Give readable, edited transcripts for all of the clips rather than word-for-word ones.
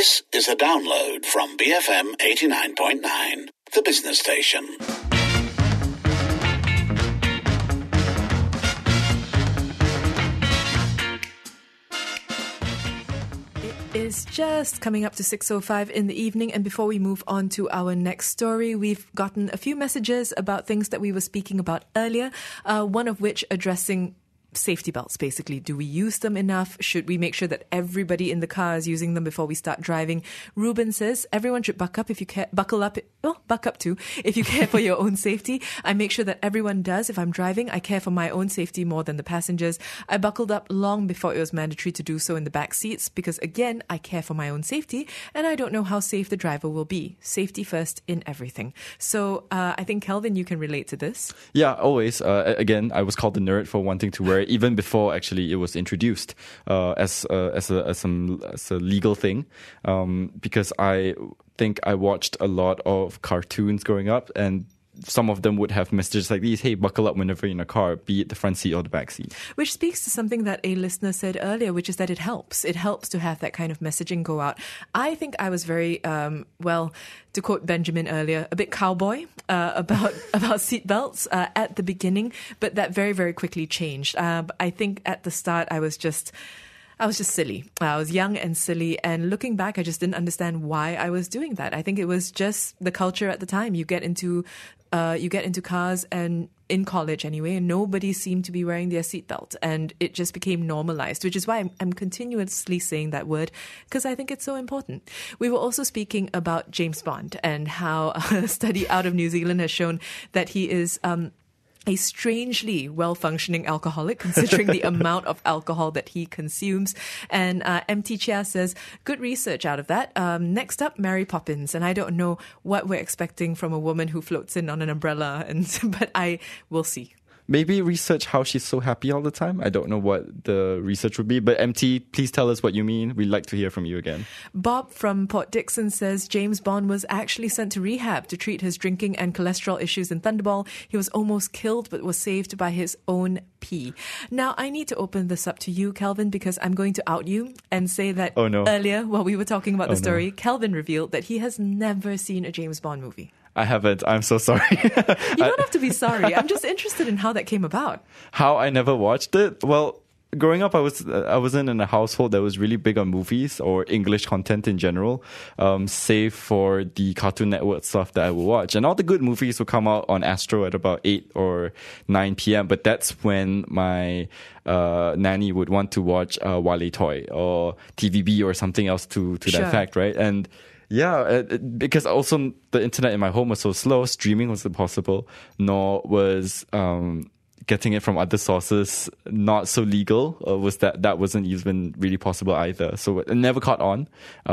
This is a download from BFM 89.9, the business station. Is just coming up to 6:05 in the evening, and before we move on to our next story, we've gotten a few messages about things that we were speaking about earlier, one of which addressing safety belts, basically. Do we use them enough? Should we make sure that everybody in the car is using them before we start driving? Ruben says everyone should buck up if you care, buck up too if you care for your own safety. I make sure that everyone does. If I'm driving, I care for my own safety more than the passengers. I buckled up long before it was mandatory to do so in the back seats because, again, I care for my own safety and I don't know how safe the driver will be. Safety first in everything. So I think, Kelvin, you can relate to this. Yeah, always. Again, I was called a nerd for wanting to wear it even before actually it was introduced as a legal thing, because I think I watched a lot of cartoons growing up, and some of them would have messages like these: hey, buckle up whenever you're in a car, be it the front seat or the back seat. Which speaks to something that a listener said earlier, which is that it helps. It helps to have that kind of messaging go out. I think I was very, to quote Benjamin earlier, a bit cowboy about seatbelts at the beginning, but that very, very quickly changed. I think at the start I was just silly. I was young and silly, and looking back, I just didn't understand why I was doing that. I think it was just the culture at the time. You get into cars, and in college anyway, and nobody seemed to be wearing their seatbelt, and it just became normalized, which is why I'm continuously saying that word, because I think it's so important. We were also speaking about James Bond and how a study out of New Zealand has shown that he is a strangely well-functioning alcoholic, considering the amount of alcohol that he consumes. And MT Chia says, good research out of that. Next up, Mary Poppins. And I don't know what we're expecting from a woman who floats in on an umbrella, but I will see. Maybe research how she's so happy all the time. I don't know what the research would be, but MT, please tell us what you mean. We'd like to hear from you again. Bob from Port Dickson says James Bond was actually sent to rehab to treat his drinking and cholesterol issues in Thunderball. He was almost killed, but was saved by his own pee. Now, I need to open this up to you, Kelvin, because I'm going to out you and say that earlier, while we were talking about the story, Kelvin revealed that he has never seen a James Bond movie. I haven't. I'm so sorry. You don't have to be sorry. I'm just interested in how that came about. How I never watched it? Well, growing up, I wasn't in a household that was really big on movies or English content in general, save for the Cartoon Network stuff that I would watch. And all the good movies would come out on Astro at about 8 or 9 p.m. But that's when my nanny would want to watch Wale Toy or TVB or something else to that fact, right? And yeah, because also the internet in my home was so slow, streaming wasn't possible, nor was getting it from other sources not so legal. That wasn't even really possible either. So it never caught on.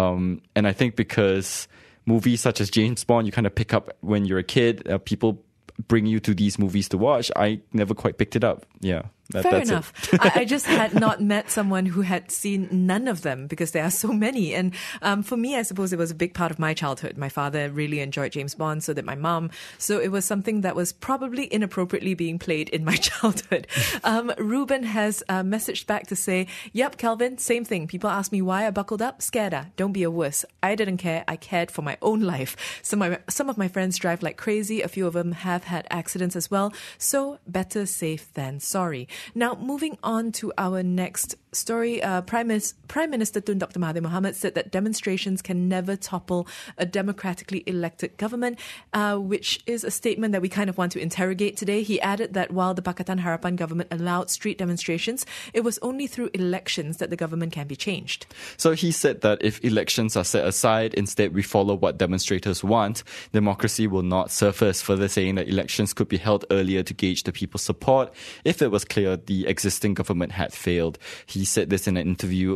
And I think because movies such as James Bond, you kind of pick up when you're a kid, people bring you to these movies to watch. I never quite picked it up. Yeah. Fair enough. I just had not met someone who had seen none of them because there are so many. And for me, I suppose it was a big part of my childhood. My father really enjoyed James Bond, so did my mom. So it was something that was probably inappropriately being played in my childhood. Ruben has messaged back to say, yep, Kelvin, same thing. People ask me why I buckled up. Scared. Don't be a wuss. I didn't care. I cared for my own life. Some of my friends drive like crazy. A few of them have had accidents as well. So better safe than sorry. Now, moving on to our next story, Prime Minister Tun Dr. Mahathir Mohamad said that demonstrations can never topple a democratically elected government, which is a statement that we kind of want to interrogate today. He added that while the Pakatan Harapan government allowed street demonstrations, it was only through elections that the government can be changed. So he said that if elections are set aside, instead we follow what demonstrators want, democracy will not surface, further saying that elections could be held earlier to gauge the people's support if it was clear the existing government had failed. He said this in an interview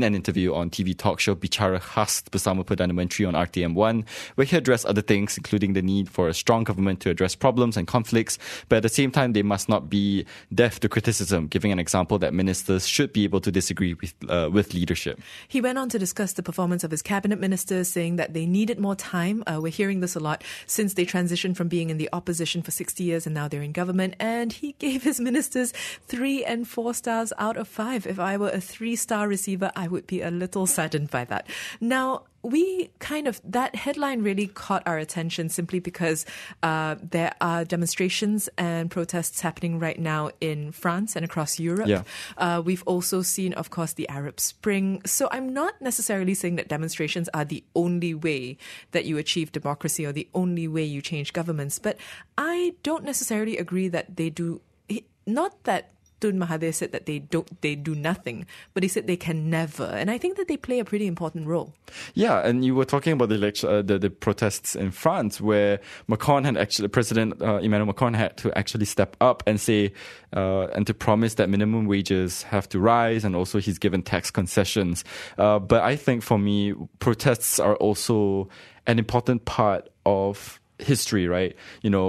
on TV talk show Bicara Khas bersama Perdana Menteri on RTM1, where he addressed other things, including the need for a strong government to address problems and conflicts, but at the same time, they must not be deaf to criticism, giving an example that ministers should be able to disagree with leadership. He went on to discuss the performance of his cabinet ministers, saying that they needed more time. We're hearing this a lot since they transitioned from being in the opposition for 60 years and now they're in government. And he gave his ministers 3 and 4 stars out of 5. If I were a 3-star receiver, I would be a little saddened by that. Now, that headline really caught our attention simply because there are demonstrations and protests happening right now in France and across Europe. Yeah. We've also seen, of course, the Arab Spring. So I'm not necessarily saying that demonstrations are the only way that you achieve democracy or the only way you change governments. But I don't necessarily agree that they do. Not that Tun Mahathir said that they do nothing, but he said they can never. And I think that they play a pretty important role. Yeah, and you were talking about the protests in France, where President Emmanuel Macron had to actually step up and say and to promise that minimum wages have to rise, and also he's given tax concessions. But I think for me, protests are also an important part of history, right?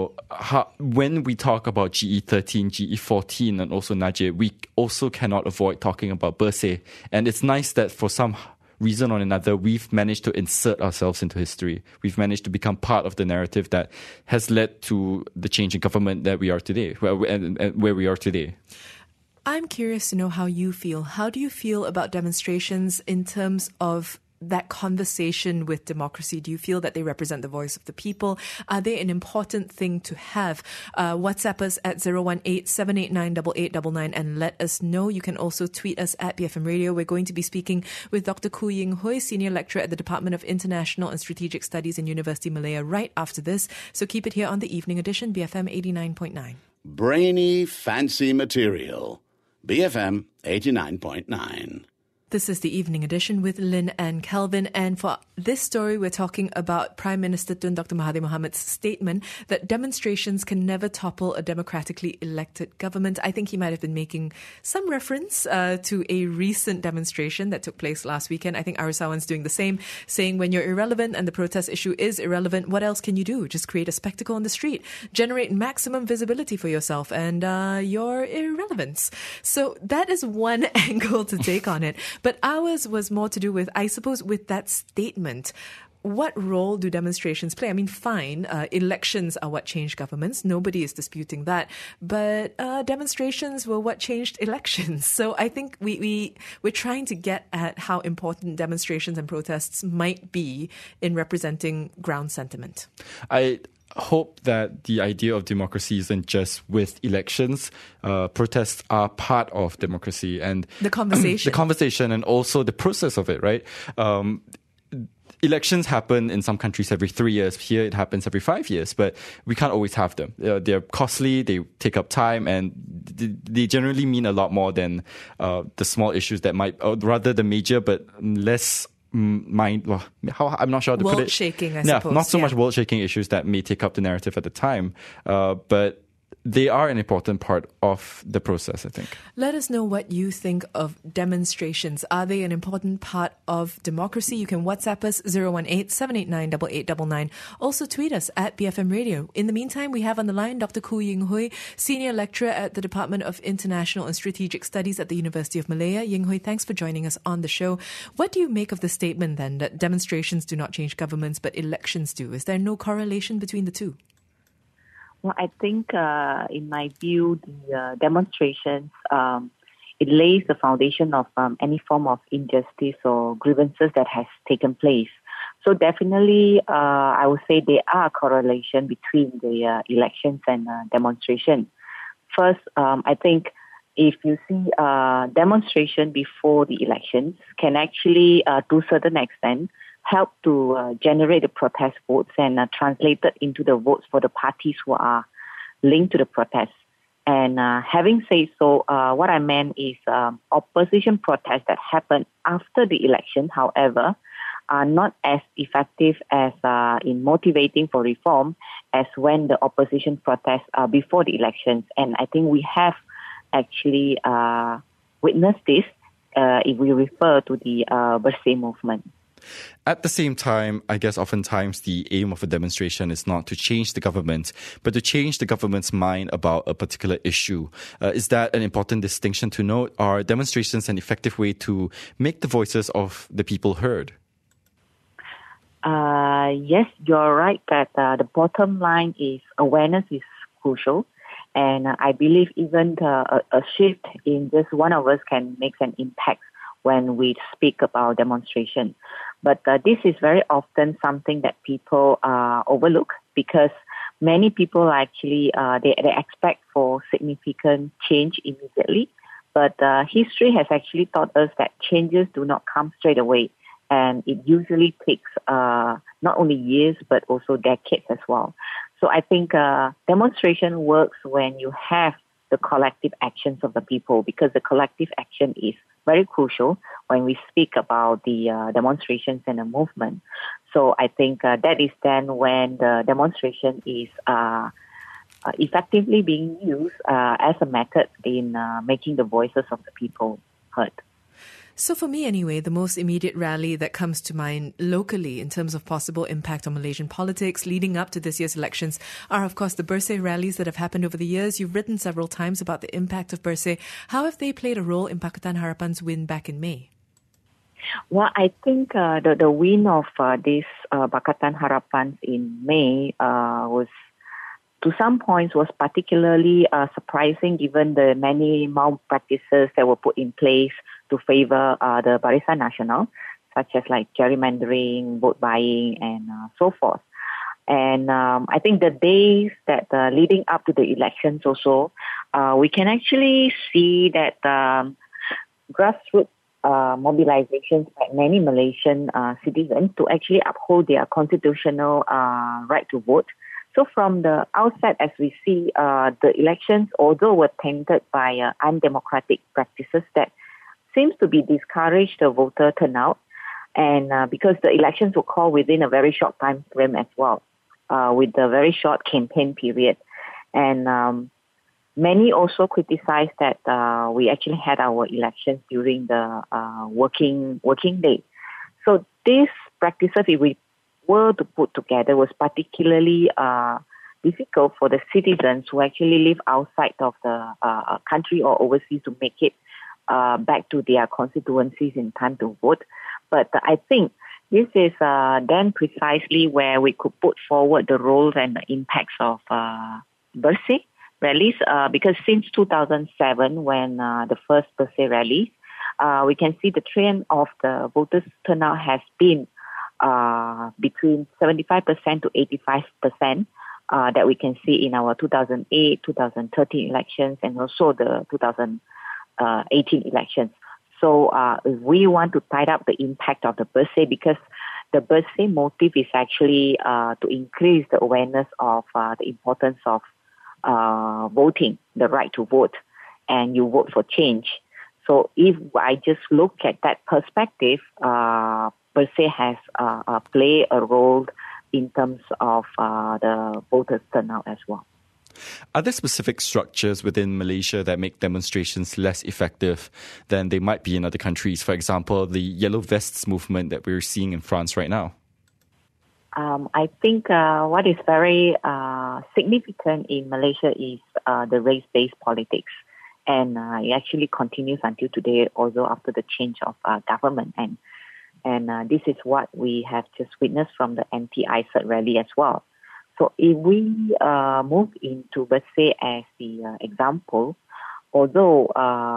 When we talk about GE13, GE14, and also Najib, we also cannot avoid talking about Bersih. And it's nice that for some reason or another, we've managed to insert ourselves into history. We've managed to become part of the narrative that has led to the change in government that we are today, where we are today. I'm curious to know how you feel. How do you feel about demonstrations in terms of that conversation with democracy? Do you feel that they represent the voice of the people? Are they an important thing to have? WhatsApp us at 018-789-8899 and let us know. You can also tweet us at BFM Radio. We're going to be speaking with Dr. Koo Ying Hui, Senior Lecturer at the Department of International and Strategic Studies in University Malaya, right after this. So keep it here on the Evening Edition, BFM 89.9. Brainy, fancy material. BFM 89.9. This is the Evening Edition with Lynn and Kelvin. And for this story, we're talking about Prime Minister Tun Dr. Mahathir Mohamad's statement that demonstrations can never topple a democratically elected government. I think he might have been making some reference to a recent demonstration that took place last weekend. I think Arasawan's doing the same, saying when you're irrelevant and the protest issue is irrelevant, what else can you do? Just create a spectacle on the street, generate maximum visibility for yourself and your irrelevance. So that is one angle to take on it. But ours was more to do with, I suppose, with that statement. What role do demonstrations play? I mean, fine, elections are what changed governments. Nobody is disputing that. But demonstrations were what changed elections. So I think we're trying to get at how important demonstrations and protests might be in representing ground sentiment. I hope that the idea of democracy isn't just with elections. Protests are part of democracy and the conversation, and also the process of it, right? Elections happen in some countries every 3 years. Here it happens every 5 years, but we can't always have them. They're costly, they take up time, and they generally mean a lot more than the small issues that might, or rather the major but less I'm not sure how to put it. World-shaking, I suppose. Not so much world-shaking issues that may take up the narrative at the time, but they are an important part of the process, I think. Let us know what you think of demonstrations. Are they an important part of democracy? You can WhatsApp us 018-789-8899. Also tweet us at BFM Radio. In the meantime, we have on the line Dr. Koo Ying Hui, Senior Lecturer at the Department of International and Strategic Studies at the University of Malaya. Ying Hui, thanks for joining us on the show. What do you make of the statement then that demonstrations do not change governments, but elections do? Is there no correlation between the two? Well, I think, in my view, the demonstrations, it lays the foundation of any form of injustice or grievances that has taken place. So definitely, I would say there are a correlation between the elections and demonstration. First, I think if you see demonstration before the elections can actually, to a certain extent, help to generate the protest votes and translate it into the votes for the parties who are linked to the protest. And having said so, what I meant is opposition protests that happen after the election, however, are not as effective as in motivating for reform as when the opposition protests before the elections. And I think we have actually witnessed this if we refer to the Bersih movement. At the same time, I guess oftentimes the aim of a demonstration is not to change the government, but to change the government's mind about a particular issue. Is that an important distinction to note? Are demonstrations an effective way to make the voices of the people heard? Yes, you're right that the bottom line is awareness is crucial. And I believe even a shift in just one of us can make an impact when we speak about demonstration. But this is very often something that people overlook, because many people actually they expect for significant change immediately. But history has actually taught us that changes do not come straight away, and it usually takes not only years but also decades as well. So I think demonstration works when you have the collective actions of the people, because the collective action is very crucial when we speak about the demonstrations and the movement. So I think that is then when the demonstration is effectively being used as a method in making the voices of the people heard. So for me anyway, the most immediate rally that comes to mind locally in terms of possible impact on Malaysian politics leading up to this year's elections are, of course, the Bersih rallies that have happened over the years. You've written several times about the impact of Bersih. How have they played a role in Pakatan Harapan's win back in May? Well, I think the win of this Pakatan Harapan in May was, to some points, was particularly surprising given the many malpractices that were put in place to favor the Barisan Nasional, such as like gerrymandering, vote buying, and so forth. And I think the days that leading up to the elections also, we can actually see that grassroots mobilizations by many Malaysian citizens to actually uphold their constitutional right to vote. So from the outset, as we see, the elections, although were tainted by undemocratic practices that seems to be discouraged the voter turnout, and because the elections were called within a very short time frame as well, with a very short campaign period. And many also criticized that we actually had our elections during the working day. So these practices, if we were to put together, was particularly difficult for the citizens who actually live outside of the country or overseas to make it back to their constituencies in time to vote. But I think this is then precisely where we could put forward the roles and the impacts of Bersih rallies, because since 2007, when the first Bersih rallies, we can see the trend of the voters' turnout has been between 75% to 85% that we can see in our 2008, 2013 elections, and also the 2018 elections. So we want to tie up the impact of the Bersih, because the Bersih motive is actually to increase the awareness of the importance of voting, the right to vote, and you vote for change. So if I just look at that perspective, Bersih has played a role in terms of the voters' turnout as well. Are there specific structures within Malaysia that make demonstrations less effective than they might be in other countries? For example, the Yellow Vests movement that we're seeing in France right now. I think what is very significant in Malaysia is the race-based politics. And it actually continues until today, although after the change of government. And this is what we have just witnessed from the anti-ISET rally as well. So if we move into Bersih as the example, although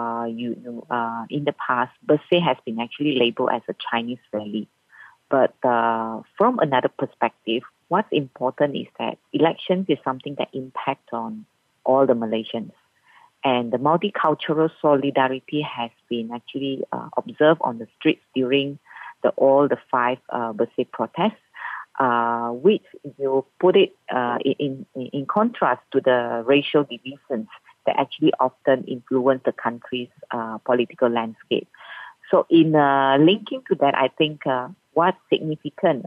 in the past, Bersih has been actually labeled as a Chinese rally. But from another perspective, what's important is that elections is something that impacts on all the Malaysians. And the multicultural solidarity has been actually observed on the streets during all the 5 Bersih protests, which, if you put it in contrast to the racial divisions that actually often influence the country's political landscape. So in linking to that, I think what's significant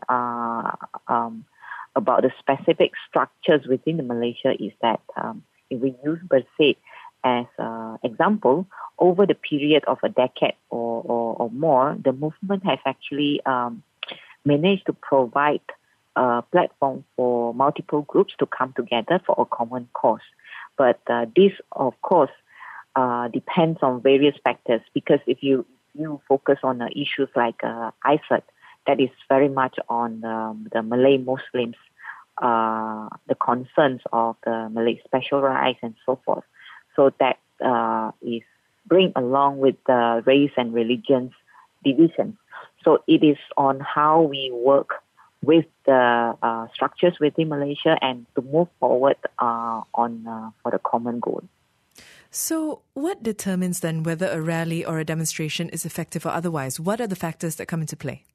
about the specific structures within the Malaysia is that if we use Bersih as an example, over the period of a decade or more, the movement has actually managed to provide a platform for multiple groups to come together for a common cause. But this, of course, depends on various factors, because if you focus on issues like ISET, that is very much on the Malay Muslims the concerns of the Malay special rights and so forth. So that is bring along with the race and religions divisions. So it is on how we work with the structures within Malaysia and to move forward for the common goal. So what determines then whether a rally or a demonstration is effective or otherwise? What are the factors that come into play?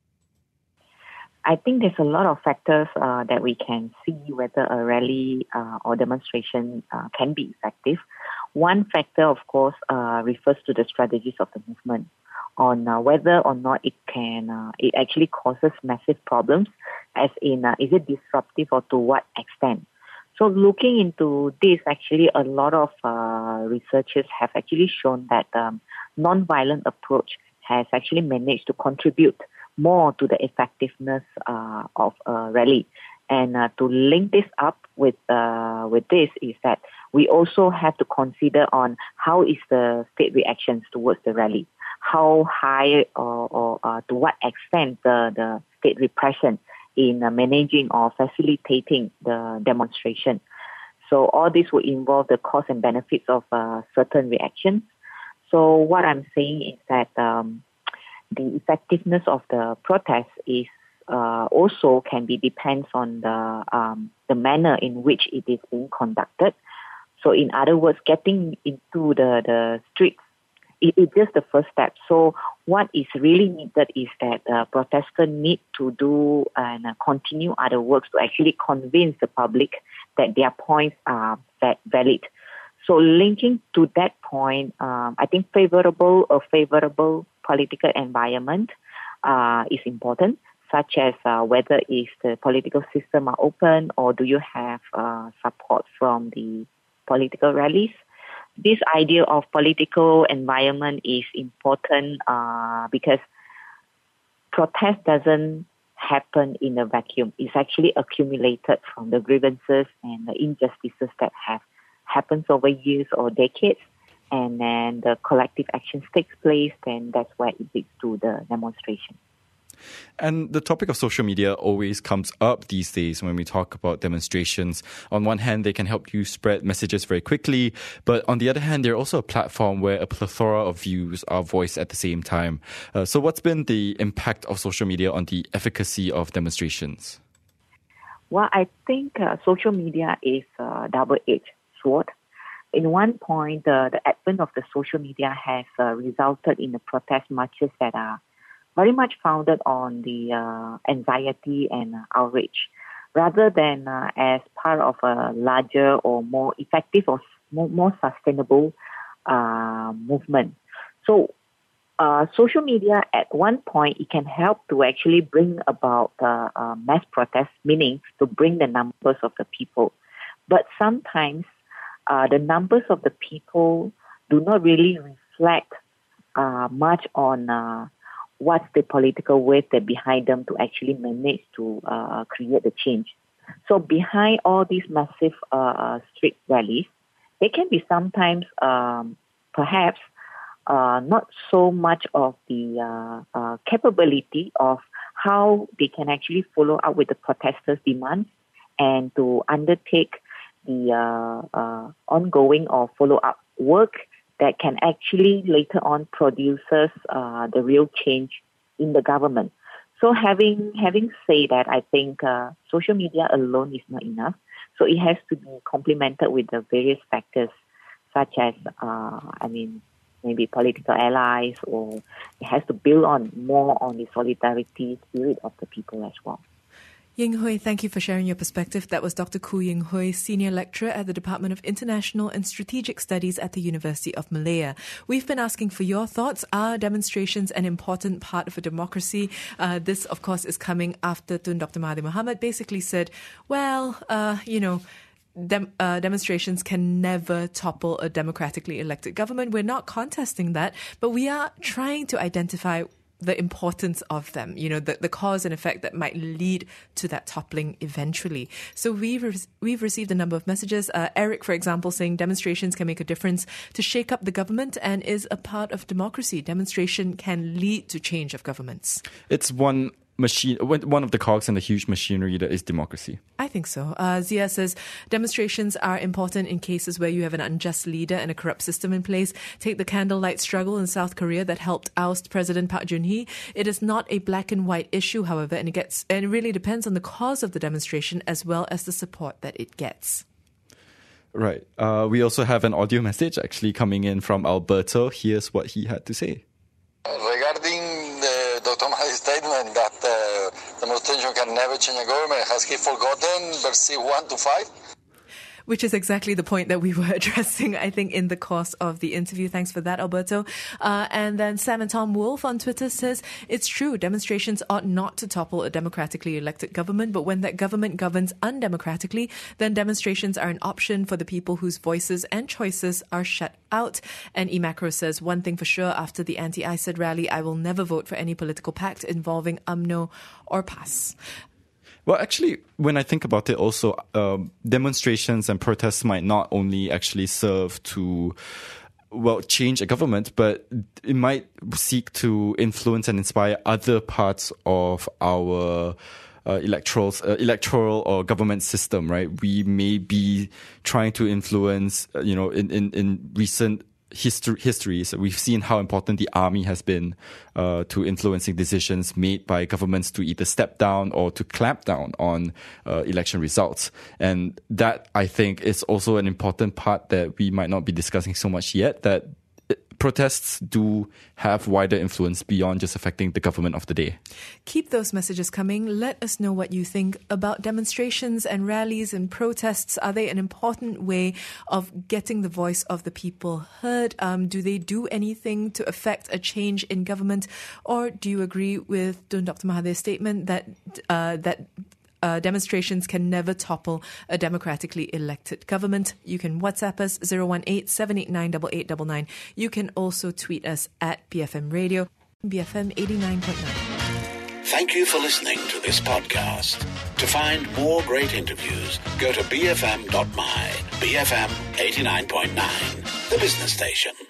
I think there's a lot of factors that we can see whether a rally or demonstration can be effective. One factor, of course, refers to the strategies of the movement on whether or not it actually causes massive problems, as in is it disruptive or to what extent. So looking into this, actually, a lot of researchers have actually shown that non-violent approach has actually managed to contribute more to the effectiveness of a rally. And to link this up with this is that we also have to consider on how is the state reactions towards the rally, how high or to what extent the state repression in managing or facilitating the demonstration. So all this will involve the cost and benefits of certain reactions. So what I'm saying is that the effectiveness of the protest is also can be depends on the manner in which it is being conducted. So in other words, getting into the streets it's just the first step. So what is really needed is that protesters need to do and continue other works to actually convince the public that their points are valid. So linking to that point, I think a favorable political environment is important, such as whether is the political system are open or do you have support from the political rallies. This idea of political environment is important because protest doesn't happen in a vacuum. It's actually accumulated from the grievances and the injustices that have happened over years or decades. And then the collective actions takes place, then that's where it leads to the demonstration. And the topic of social media always comes up these days when we talk about demonstrations. On one hand, they can help you spread messages very quickly, but on the other hand, they're also a platform where a plethora of views are voiced at the same time. So what's been the impact of social media on the efficacy of demonstrations? Well, I think social media is a double-edged sword. In one point, the advent of the social media has resulted in the protest marches that are very much founded on the anxiety and outrage, rather than as part of a larger or more effective or more sustainable movement. So social media at one point, it can help to actually bring about mass protest, meaning to bring the numbers of the people. But sometimes the numbers of the people do not really reflect much on what's the political weight that behind them to actually manage to create the change. So behind all these massive street rallies, there can be sometimes perhaps not so much of the capability of how they can actually follow up with the protesters' demands and to undertake the ongoing or follow-up work that can actually later on produces the real change in the government. So having said that, I think social media alone is not enough. So it has to be complemented with the various factors, such as maybe political allies, or it has to build more on the solidarity spirit of the people as well. Ying Hui, thank you for sharing your perspective. That was Dr. Koo Ying Hui, Senior Lecturer at the Department of International and Strategic Studies at the University of Malaya. We've been asking for your thoughts. Are demonstrations an important part of a democracy? This, of course, is coming after Tun Dr. Mahathir Mohamad basically said, demonstrations can never topple a democratically elected government. We're not contesting that, but we are trying to identify the importance of them, the cause and effect that might lead to that toppling eventually. So we've received a number of messages. Eric, for example, saying demonstrations can make a difference to shake up the government and is a part of democracy. Demonstration can lead to change of governments. It's one one of the cogs in the huge machinery that is democracy. I think so. Zia says, demonstrations are important in cases where you have an unjust leader and a corrupt system in place. Take the candlelight struggle in South Korea that helped oust President Park Geun-hye. It is not a black and white issue, however, and it really depends on the cause of the demonstration as well as the support that it gets. Right. We also have an audio message actually coming in from Alberto. Here's what he had to say. Regarding Dr. Mahathir's statement that demonstration can never change a government, has he forgotten verse 1 to 5? Which is exactly the point that we were addressing, I think, in the course of the interview. Thanks for that, Alberto. And then Sam and Tom Wolf on Twitter says, it's true, demonstrations ought not to topple a democratically elected government, but when that government governs undemocratically, then demonstrations are an option for the people whose voices and choices are shut out. And eMacro says, one thing for sure, after the anti-ISID rally, I will never vote for any political pact involving UMNO or PAS. Well, actually, when I think about it also, demonstrations and protests might not only actually serve to, change a government, but it might seek to influence and inspire other parts of our electoral or government system, right? We may be trying to influence, in recent histories, we've seen how important the army has been to influencing decisions made by governments to either step down or to clamp down on election results. And that, I think, is also an important part that we might not be discussing so much yet, that protests do have wider influence beyond just affecting the government of the day. Keep those messages coming. Let us know what you think about demonstrations and rallies and protests. Are they an important way of getting the voice of the people heard? Do they do anything to affect a change in government? Or do you agree with Dr. Mahathir's statement that demonstrations can never topple a democratically elected government? You can WhatsApp us 018-789-8899. You can also tweet us at BFM Radio, BFM 89.9. Thank you for listening to this podcast. To find more great interviews, go to bfm.my, BFM 89.9, the business station.